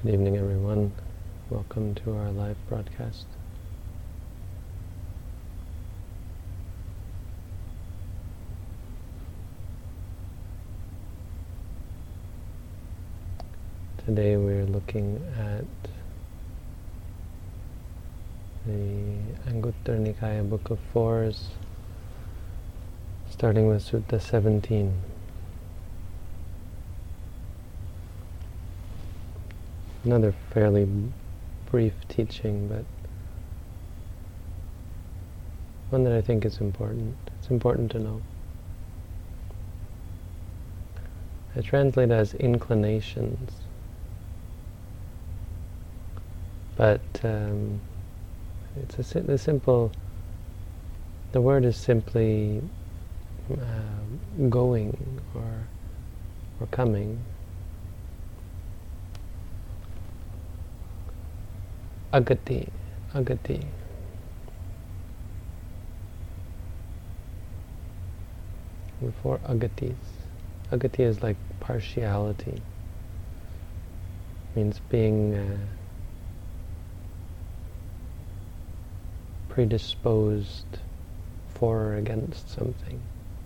Good evening, everyone. Welcome to our live broadcast. Today we're looking at the Anguttara Nikaya Book of Fours, starting with Sutta 17. Another fairly brief teaching, but one that I think is important. It's important to know. I translate as inclinations, but it's a simple. The word is simply going or coming. Agati. The four agatis. Agati is like partiality. Means being predisposed for or against something.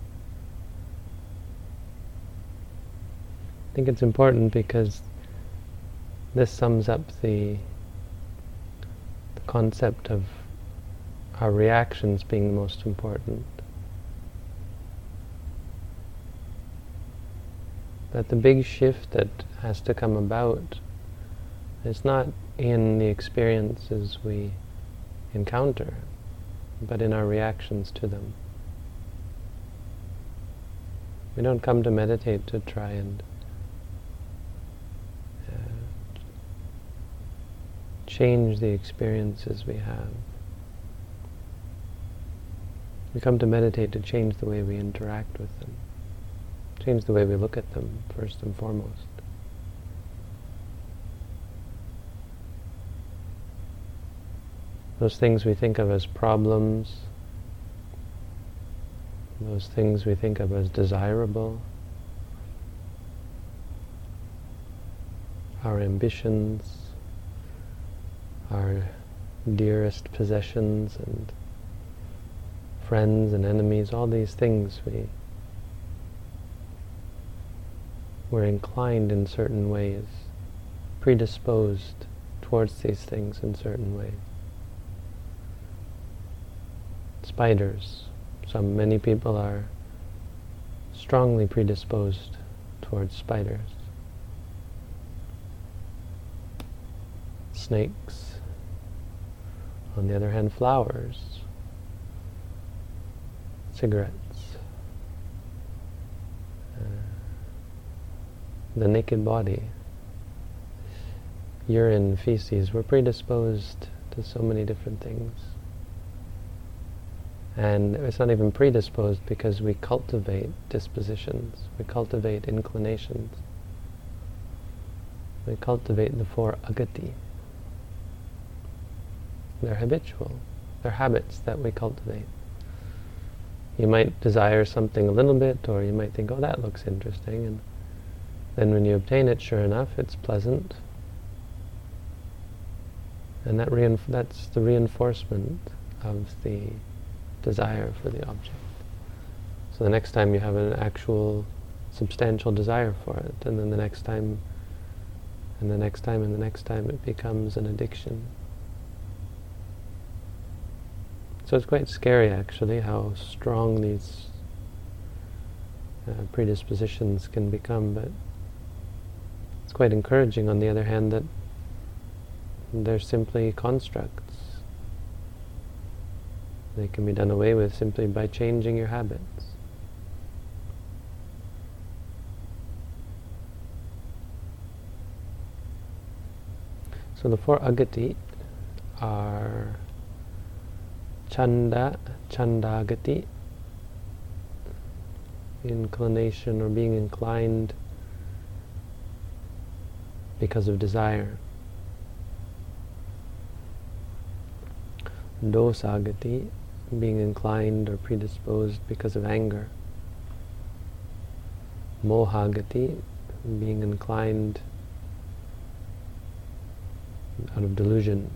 I think it's important because this sums up the concept of our reactions being the most important. That the big shift that has to come about is not in the experiences we encounter, but in our reactions to them. We don't come to meditate to try and change the experiences we have. We come to meditate to change the way we interact with them, change the way we look at them, first and foremost. Those things we think of as problems, those things we think of as desirable, our ambitions, our dearest possessions and friends and enemies, all these things we're inclined in certain ways, predisposed towards these things in certain ways. Spiders. Many people are strongly predisposed towards spiders. Snakes. On the other hand, flowers, cigarettes, the naked body, urine, feces. We're predisposed to so many different things. And it's not even predisposed because we cultivate dispositions, we cultivate inclinations, we cultivate the four agati. They're habitual. They're habits that we cultivate. You might desire something a little bit, or you might think, oh, that looks interesting, and then when you obtain it, sure enough, it's pleasant. And that's the reinforcement of the desire for the object. So the next time you have an actual substantial desire for it, and then the next time, and the next time, and the next time, it becomes an addiction. So it's quite scary, actually, how strong these predispositions can become, but it's quite encouraging, on the other hand, that they're simply constructs. They can be done away with simply by changing your habits. So the four agati are Chanda, Chandagati, inclination or being inclined because of desire. Dosagati, being inclined or predisposed because of anger. Mohagati, being inclined out of delusion.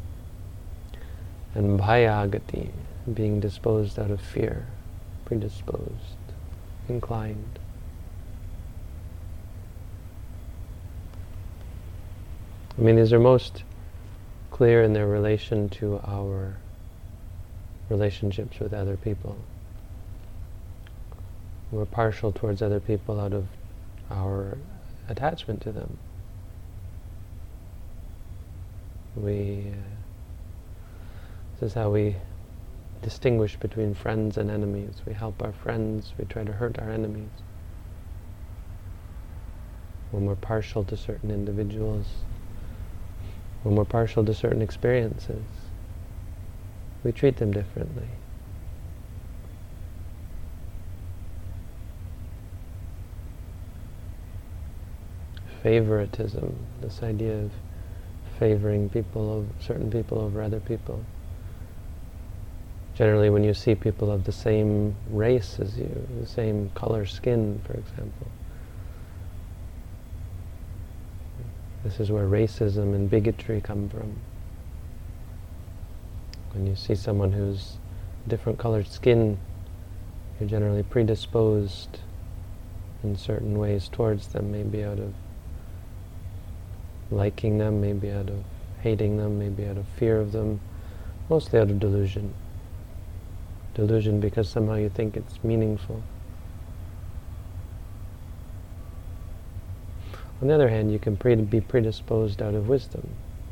And bhayagati, being disposed out of fear, predisposed, inclined. I mean, these are most clear in their relation to our relationships with other people. We're partial towards other people out of our attachment to them. This is how we distinguish between friends and enemies. We help our friends, we try to hurt our enemies. When we're partial to certain individuals, when we're partial to certain experiences, we treat them differently. Favoritism, this idea of favoring certain people over other people. Generally, when you see people of the same race as you, the same color skin, for example, this is where racism and bigotry come from. When you see someone who's different colored skin, you're generally predisposed in certain ways towards them, maybe out of liking them, maybe out of hating them, maybe out of fear of them, mostly out of delusion. Delusion because somehow you think it's meaningful. On the other hand, you can be predisposed out of wisdom.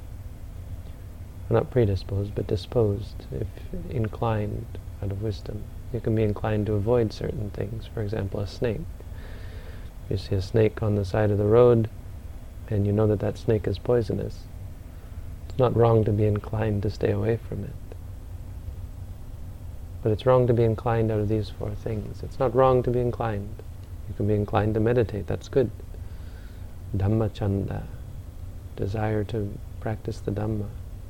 Not predisposed, but disposed, if inclined out of wisdom. You can be inclined to avoid certain things. For example, a snake. You see a snake on the side of the road, and you know that that snake is poisonous. It's not wrong to be inclined to stay away from it. But it's wrong to be inclined out of these four things. It's not wrong to be inclined. You can be inclined to meditate, that's good. Dhammachanda, desire to practice the Dhamma.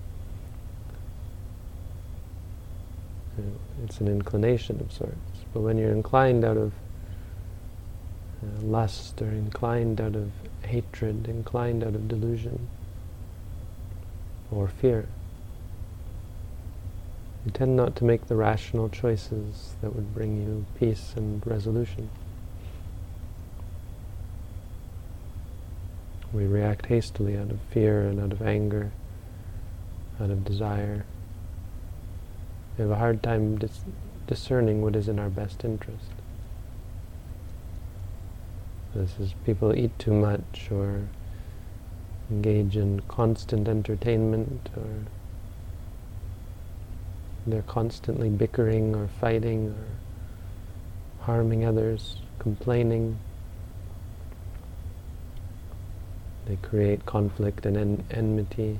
It's an inclination of sorts. But when you're inclined out of lust, or inclined out of hatred, inclined out of delusion, or fear, you tend not to make the rational choices that would bring you peace and resolution. We react hastily out of fear and out of anger, out of desire. We have a hard time discerning what is in our best interest. This is people eat too much, or engage in constant entertainment, or they're constantly bickering or fighting or harming others, complaining. They create conflict and enmity.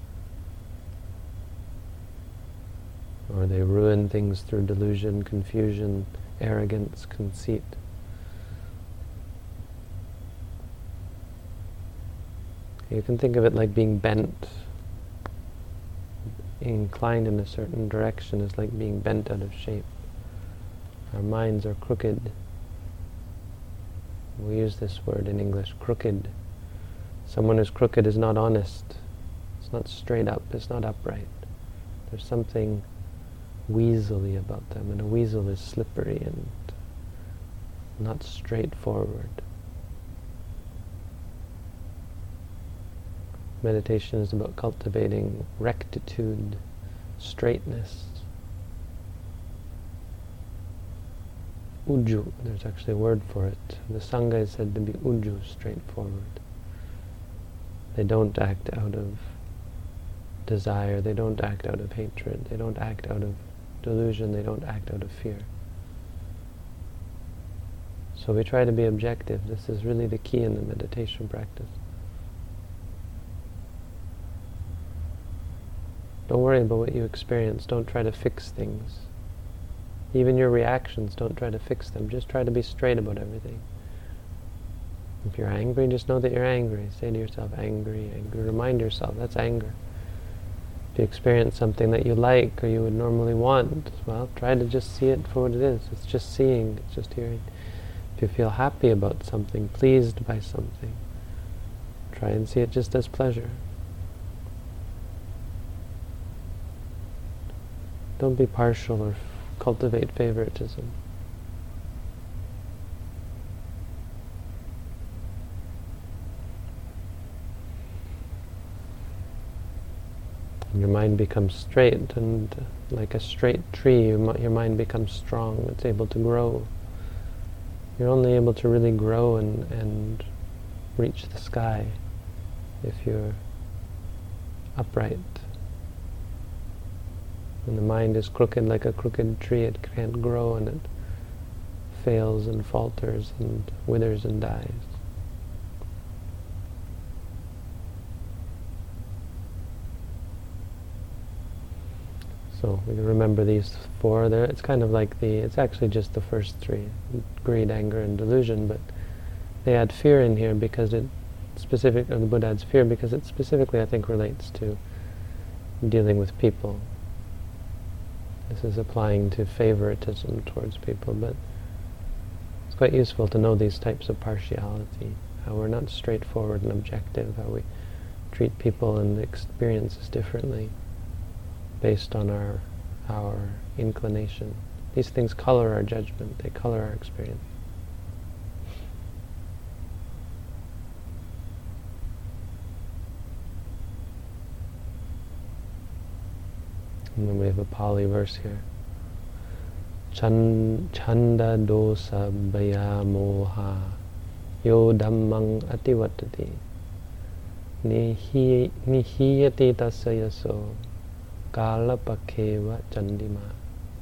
Or they ruin things through delusion, confusion, arrogance, conceit. You can think of it like being bent. Inclined in a certain direction is like being bent out of shape. Our minds are crooked. We use this word in English, crooked. Someone who's crooked is not honest. It's not straight up. It's not upright. There's something weaselly about them, and a weasel is slippery and not straightforward. Meditation is about cultivating rectitude, straightness. Uju, there's actually a word for it. The Sangha is said to be uju, straightforward. They don't act out of desire, they don't act out of hatred, they don't act out of delusion, they don't act out of fear. So we try to be objective. This is really the key in the meditation practice. Don't worry about what you experience. Don't try to fix things. Even your reactions, don't try to fix them. Just try to be straight about everything. If you're angry, just know that you're angry. Say to yourself, angry, angry. Remind yourself, that's anger. If you experience something that you like or you would normally want, well, try to just see it for what it is. It's just seeing, it's just hearing. If you feel happy about something, pleased by something, try and see it just as pleasure. Don't be partial or cultivate favoritism. And your mind becomes straight, and like a straight tree, your mind becomes strong. It's able to grow. You're only able to really grow and reach the sky if you're upright. When the mind is crooked like a crooked tree, it can't grow, and it fails and falters and withers and dies. So we can remember these four there. It's kind of like it's actually just the first three: greed, anger, and delusion. But they add fear in here because the Buddha adds fear because it specifically, I think, relates to dealing with people. This is applying to favoritism towards people, but it's quite useful to know these types of partiality, how we're not straightforward and objective, how we treat people and experiences differently based on our inclination. These things color our judgment, they color our experience. And then we have a Pali verse here. Chanda dosa bhaya moha yo dhammang ativatati nihiyati tasya yaso kalapakeva chandima.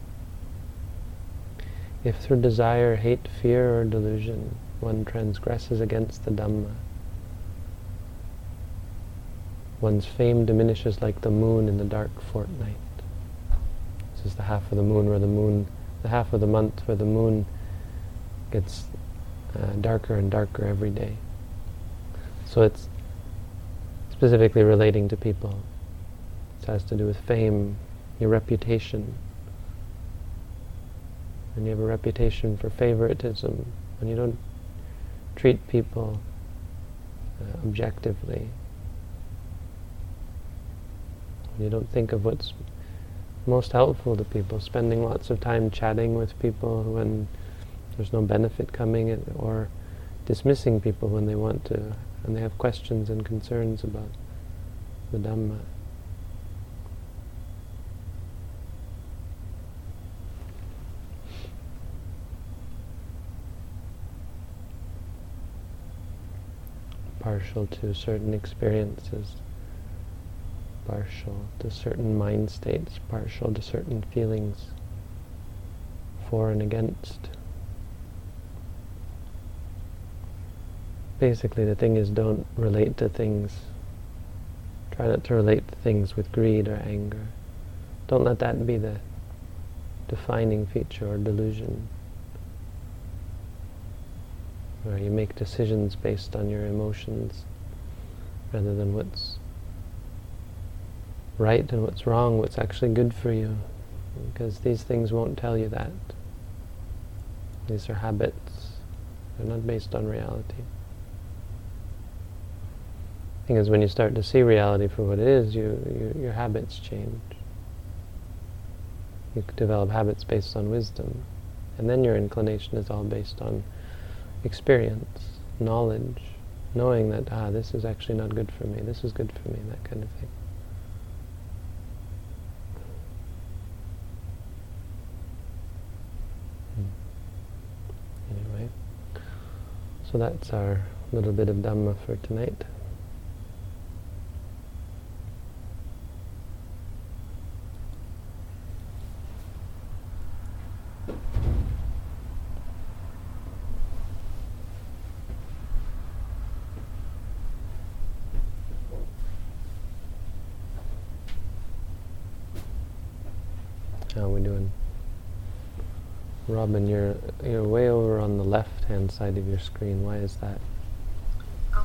If through desire, hate, fear, or delusion one transgresses against the Dhamma, one's fame diminishes like the moon in the dark fortnight. This is the half of the moon the half of the month where the moon gets darker and darker every day. So it's specifically relating to people. It has to do with fame, your reputation. When you have a reputation for favoritism, when you don't treat people objectively, when you don't think of what's most helpful to people, spending lots of time chatting with people when there's no benefit coming, or dismissing people when they want to, and they have questions and concerns about the Dhamma. Partial to certain experiences, partial to certain mind states, partial to certain feelings, for and against. Basically, the thing is, don't relate to things. Try not to relate to things with greed or anger. Don't let that be the defining feature or delusion, where you make decisions based on your emotions rather than what's right and what's wrong, what's actually good for you, because these things won't tell you that. These are habits. They're not based on reality. The thing is, when you start to see reality for what it is, your habits change. You develop habits based on wisdom, and then your inclination is all based on experience, knowledge, knowing that, this is actually not good for me, this is good for me, that kind of thing. Anyway, so that's our little bit of Dhamma for tonight. How are we doing? Robin, you're way over on the left-hand side of your screen. Why is that? Oh.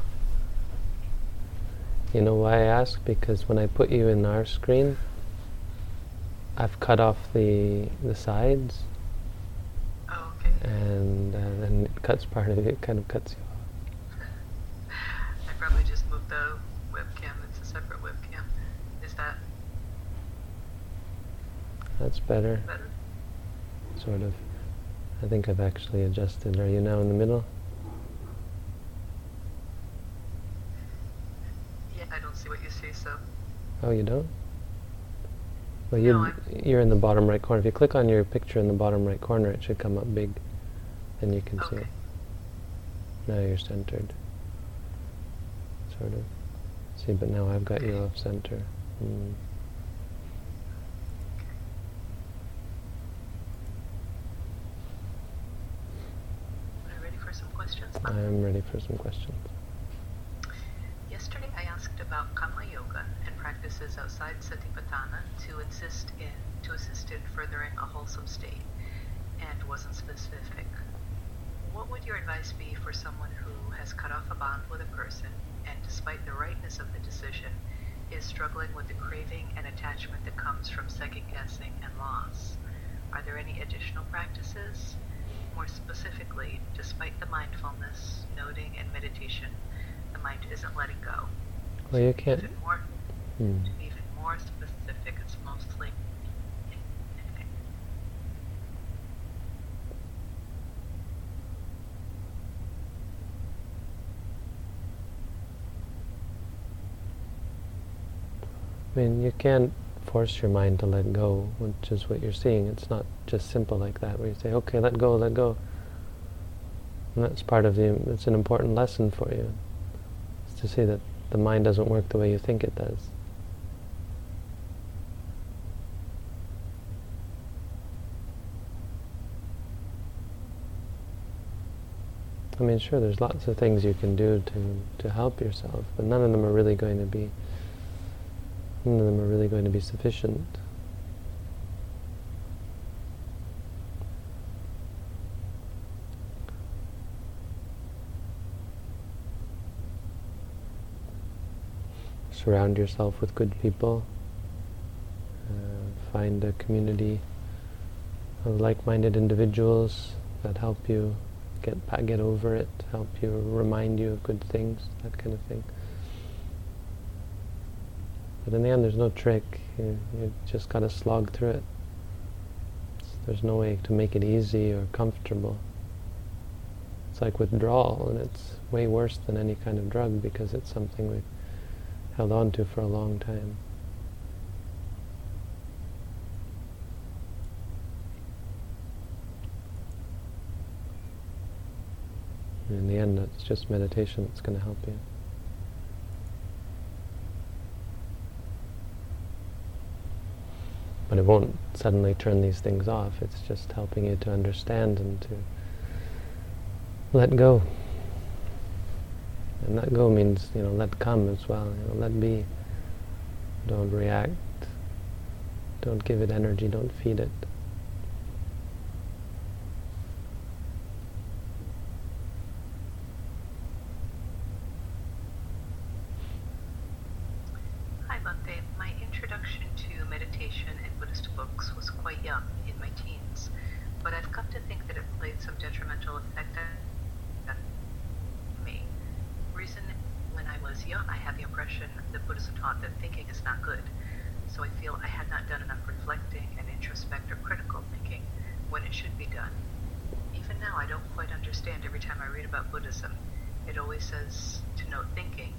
You know why I ask? Because when I put you in our screen, I've cut off the sides. Oh, okay. And then it cuts part of it. It kind of cuts you off. I probably just moved the webcam. It's a separate webcam. Is that? that's better. Better? Sort of. I think I've actually adjusted. Are you now in the middle? Yeah, I don't see what you see, so. Oh, you don't? Well, No, you're in the bottom right corner. If you click on your picture in the bottom right corner, it should come up big. Then you can see Okay. it. Now you're centered. Sort of. See, but now I've got you off center. Mm. Are you ready for some questions? I am ready for some questions. Yesterday I asked about Kama Yoga and practices outside Satipatthana to assist in furthering a wholesome state, and wasn't specific. What would your advice be for someone who has cut off a bond with a person and, despite the rightness of the decision, is struggling with the craving and attachment that comes from second guessing and loss? Are there any additional practices? More specifically, despite the mindfulness, noting, and meditation, the mind isn't letting go. Well, you can't. To be even more specific, it's mostly I mean, you can't force your mind to let go, which is what you're seeing. It's not just simple like that, where you say, okay, let go, let go. And that's part of it's an important lesson for you. It's to see that the mind doesn't work the way you think it does. I mean, sure, there's lots of things you can do to help yourself, but none of them are really going to be sufficient. Surround yourself with good people. Find a community of like-minded individuals that help you get over it, help you, remind you of good things, that kind of thing. But in the end, there's no trick. You just got to slog through it. There's no way to make it easy or comfortable. It's like withdrawal, and it's way worse than any kind of drug because it's something we've held on to for a long time. And in the end, it's just meditation that's going to help you. But it won't suddenly turn these things off. It's just helping you to understand and to let go. And let go means, let come as well. Let be. Don't react. Don't give it energy. Don't feed it. Hi, Bhakti. My introduction to meditation and Buddhist books was quite young, in my teens, but I've come to think that it played some detrimental effect on me. Reason, when I was young, I had the impression that Buddhism taught that thinking is not good, so I feel I had not done enough reflecting and introspective critical thinking when it should be done. Even now, I don't quite understand every time I read about Buddhism. It always says to note thinking,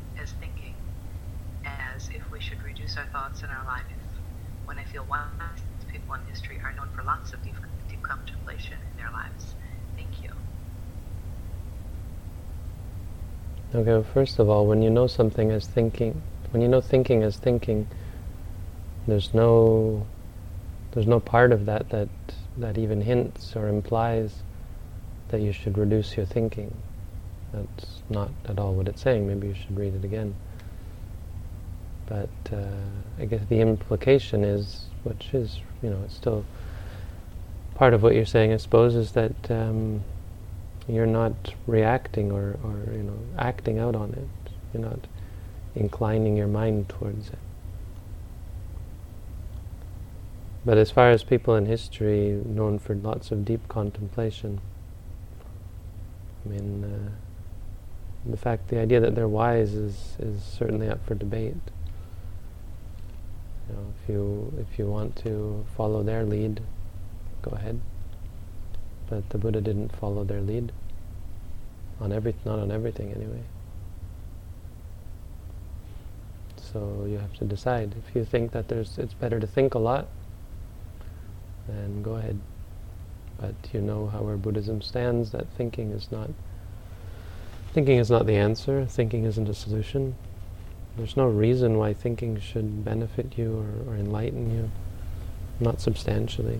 as if we should reduce our thoughts in our life. When I feel wise people in history are known for lots of deep contemplation in their lives. Thank you. Okay, well, first of all, when you know something as thinking, when you know thinking as thinking, there's no part of that even hints or implies that you should reduce your thinking. That's not at all what it's saying. Maybe you should read it again. But I guess the implication is, which is, it's still part of what you're saying, I suppose, is that you're not reacting or acting out on it. You're not inclining your mind towards it. But as far as people in history known for lots of deep contemplation, I mean, the idea that they're wise is certainly up for debate. If you want to follow their lead, go ahead. But the Buddha didn't follow their lead not on everything anyway. So you have to decide. If you think that it's better to think a lot, then go ahead. But you know how where Buddhism stands, that thinking is not the answer. Thinking isn't a solution. There's no reason why thinking should benefit you or enlighten you, not substantially.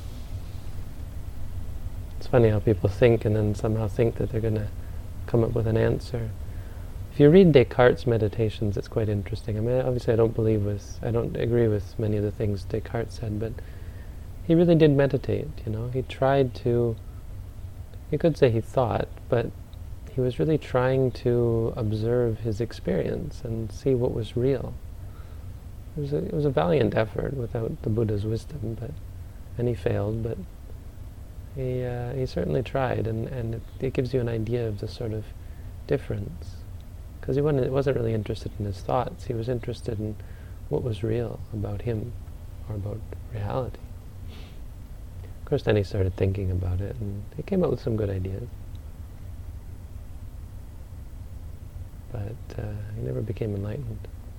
It's funny how people think and then somehow think that they're going to come up with an answer. If you read Descartes' meditations, it's quite interesting. I mean, obviously I don't agree with many of the things Descartes said, but he really did meditate, He tried to, you could say he thought, but he was really trying to observe his experience and see what was real. It was a valiant effort without the Buddha's wisdom, and he failed, but he certainly tried, and it gives you an idea of the sort of difference. Because he wasn't really interested in his thoughts, he was interested in what was real about him, or about reality. Of course, then he started thinking about it, and he came up with some good ideas. But he never became enlightened.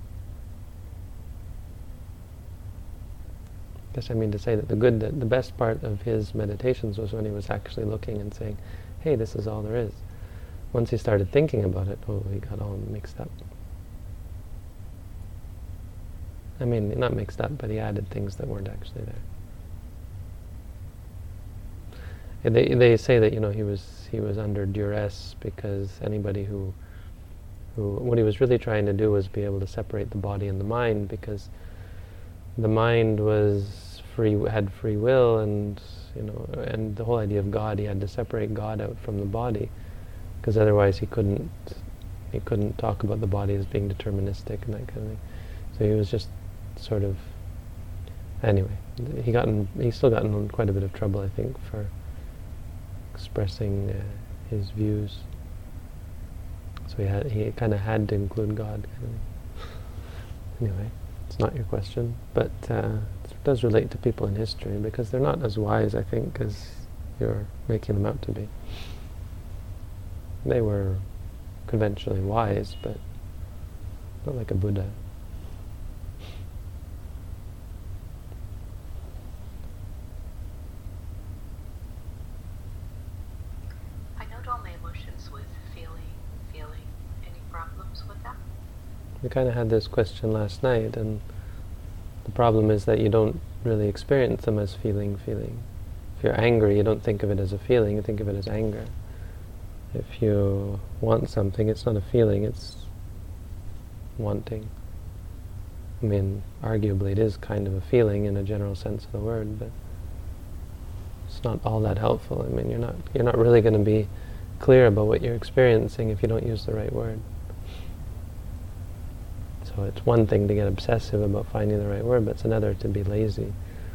I guess I mean to say that the best part of his meditations was when he was actually looking and saying, hey, this is all there is. Once he started thinking about it, he got all mixed up. I mean, not mixed up, but he added things that weren't actually there. And they say that he was under duress because anybody who what he was really trying to do was be able to separate the body and the mind, because the mind had free will, and the whole idea of God, he had to separate God out from the body, because otherwise he couldn't talk about the body as being deterministic and that kind of thing. So he was just sort of, anyway, he still got in quite a bit of trouble, I think, for expressing his views. So he kind of had to include God. Anyway, it's not your question, but it does relate to people in history, because they're not as wise, I think, as you're making them out to be. They were conventionally wise, but not like a Buddha. I note all my emotions with feeling. Any problems with that? We kind of had this question last night, and the problem is that you don't really experience them as feeling. If you're angry, you don't think of it as a feeling, you think of it as anger. If you want something, it's not a feeling, it's wanting. I mean, arguably it is kind of a feeling in a general sense of the word, but it's not all that helpful. I mean, you're not really going to be clear about what you're experiencing if you don't use the right word. So it's one thing to get obsessive about finding the right word, but it's another to be lazy.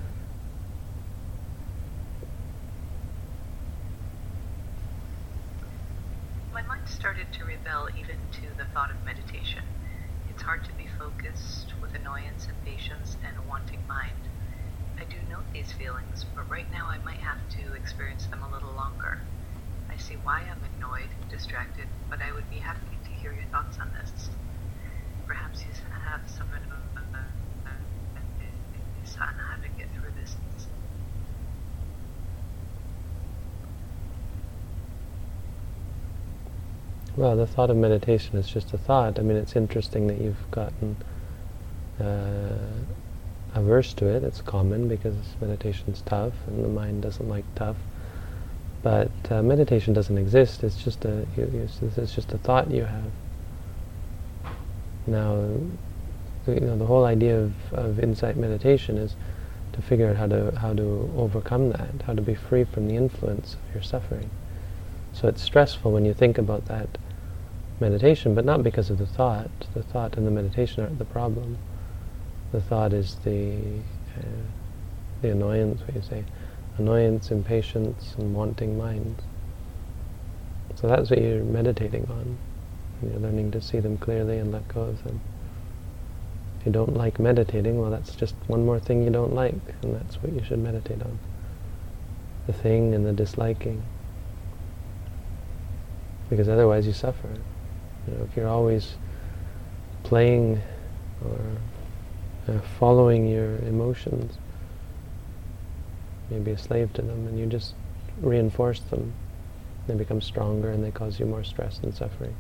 My mind started to rebel even to the thought of meditation. It's hard to be focused with annoyance, impatience, and a wanting mind. I do note these feelings, but right now I might have to experience them a little longer. I see why I'm annoyed, distracted, but I would be happy to hear your thoughts on this. Perhaps you have some advice on how to get through this. Well, the thought of meditation is just a thought. I mean, it's interesting that you've gotten averse to it. It's common because meditation's tough and the mind doesn't like tough. But meditation doesn't exist. It's just it's just a thought you have. Now, the whole idea of insight meditation is to figure out how to overcome that, how to be free from the influence of your suffering. So it's stressful when you think about that meditation, but not because of the thought. The thought and the meditation aren't the problem. The thought is the annoyance, what you say, annoyance, impatience, and wanting mind. So that's what you're meditating on. You're learning to see them clearly and let go of them. If you don't like meditating, well, that's just one more thing you don't like, and that's what you should meditate on. The thing and the disliking. Because otherwise you suffer. If you're always playing or following your emotions, you'll be a slave to them, and you just reinforce them. They become stronger and they cause you more stress and suffering.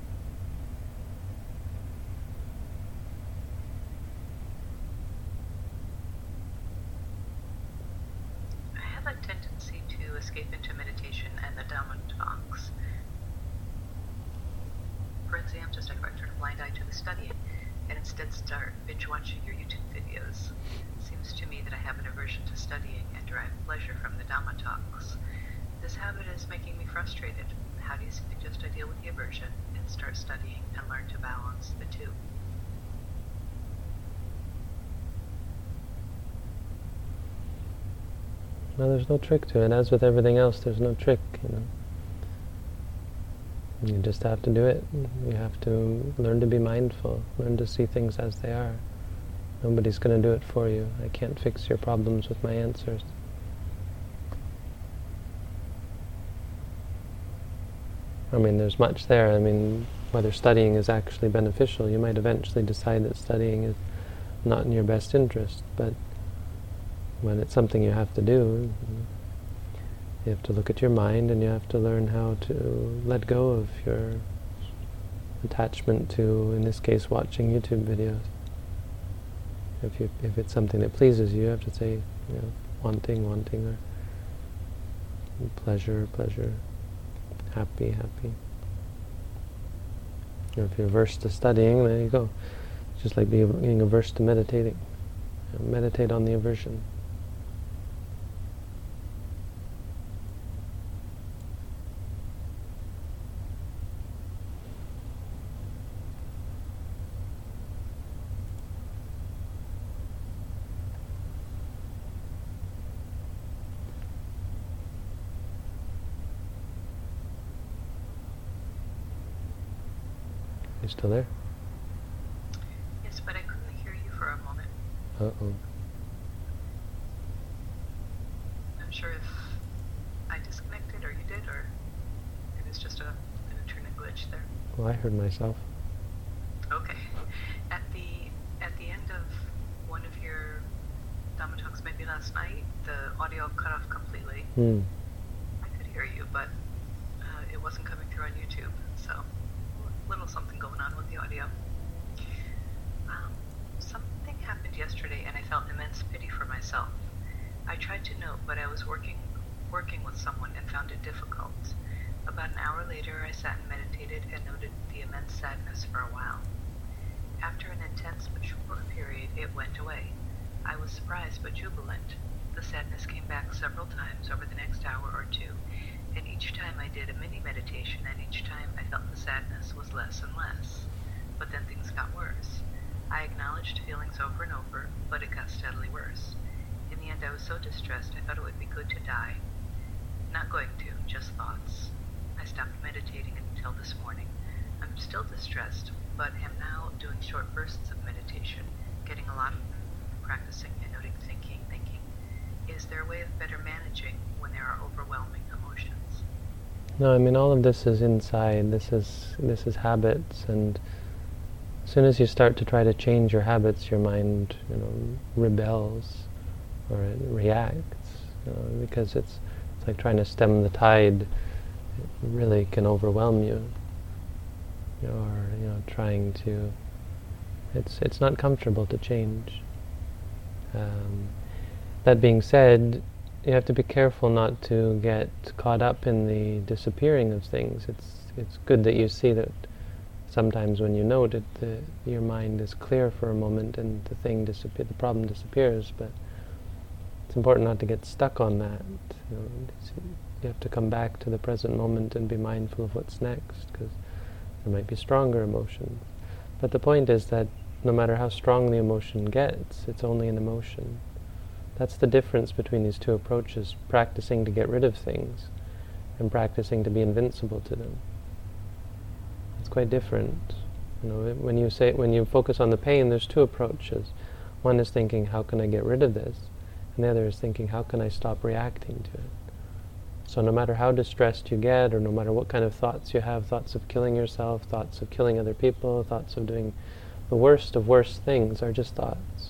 I have a tendency to escape into meditation and the Dhamma talks. For example, just I turn a blind eye to the studying and instead start binge watching your YouTube videos. It seems to me that I have an aversion to studying and derive pleasure from the Dhamma talks. This habit is making me frustrated. How do you suggest I deal with the aversion and start studying and learn to balance the two? Well, there's no trick to it. As with everything else, there's no trick, You just have to do it. You have to learn to be mindful, learn to see things as they are. Nobody's going to do it for you. I can't fix your problems with my answers. There's much there. Whether studying is actually beneficial, you might eventually decide that studying is not in your best interest, but when it's something you have to do, you have to look at your mind and you have to learn how to let go of your attachment to, in this case, watching YouTube videos. If it's something that pleases you, you have to say, wanting, or pleasure, happy. Or if you're averse to studying, there you go. It's just like being averse to meditating. Meditate on the aversion. You still there? Yes, but I couldn't hear you for a moment. Uh-oh. I'm sure if I disconnected or you did, or it was just an internet glitch there. Well, I heard myself. Okay. At the end of one of your Dhamma talks, maybe last night, the audio cut off completely. I could hear you, but it wasn't coming through on YouTube, so little something going on with the audio. Something happened yesterday and I felt immense pity for myself. I tried to note, but I was working with someone and found it difficult. About an hour later, I sat and meditated and noted the immense sadness for a while. After an intense but short period, it went away. I was surprised but jubilant. The sadness came back several times over the next hour or two, and each time I did a mini meditation, and each time I felt the sadness was less and less. But then things got worse. I acknowledged feelings over and over, but it got steadily worse. In the end, I was so distressed I thought it would be good to die. Not going to, just thoughts. I stopped meditating until this morning. I'm still distressed, but am now doing short bursts of meditation, getting a lot of practicing and noting thinking. Is there a way of better managing when there are overwhelming emotions? No, all of this is inside. This is habits, and as soon as you start to try to change your habits, your mind, rebels, or it reacts, because it's like trying to stem the tide. It really can overwhelm you. Or trying to. It's not comfortable to change. That being said, you have to be careful not to get caught up in the disappearing of things. It's good that you see that sometimes when you note it, your mind is clear for a moment and the problem disappears. But it's important not to get stuck on that. You have to come back to the present moment and be mindful of what's next, because there might be stronger emotions. But the point is that no matter how strong the emotion gets, it's only an emotion. That's the difference between these two approaches, practicing to get rid of things and practicing to be invincible to them. It's quite different. When you focus on the pain, there's two approaches. One is thinking, how can I get rid of this? And the other is thinking, how can I stop reacting to it? So no matter how distressed you get, or no matter what kind of thoughts you have, thoughts of killing yourself, thoughts of killing other people, thoughts of doing the worst of worst things are just thoughts.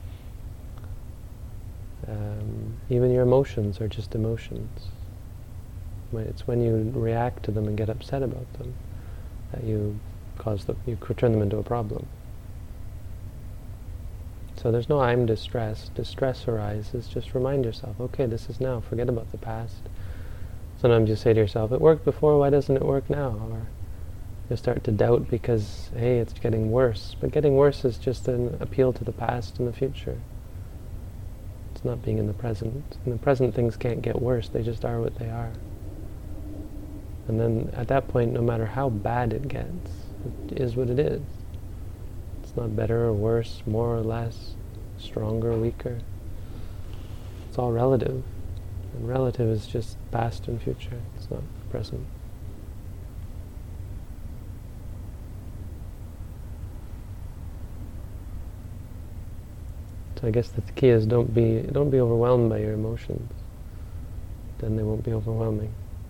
Even your emotions are just emotions. It's when you react to them and get upset about them that you turn them into a problem. So there's no I'm distressed. Distress arises, just remind yourself, okay, this is now, forget about the past. Sometimes you say to yourself, it worked before, why doesn't it work now? Or you start to doubt because, hey, it's getting worse. But getting worse is just an appeal to the past and the future. It's not being in the present. In the present, things can't get worse, they just are what they are. And then at that point, no matter how bad it gets, it is what it is. It's not better or worse, more or less, stronger or weaker. It's all relative. And relative is just past and future. It's not present. So I guess the key is don't be overwhelmed by your emotions. Then they won't be overwhelming.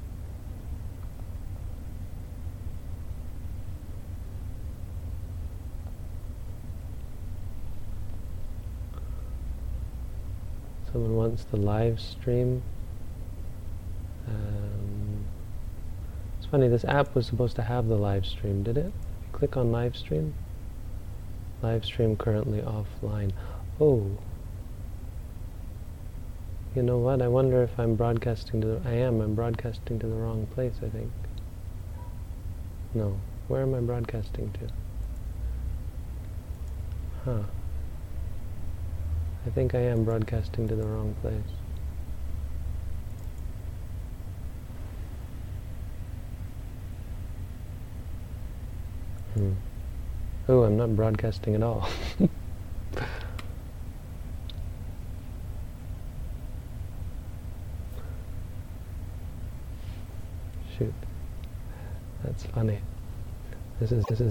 Someone wants the live stream. It's funny, this app was supposed to have the live stream, did it? Click on live stream. Live stream currently offline. Oh. You know what? I wonder if I'm broadcasting to I'm broadcasting to the wrong place, I think. No. Where am I broadcasting to? Huh. I think I am broadcasting to the wrong place. Oh, I'm not broadcasting at all. Shoot. That's funny. This is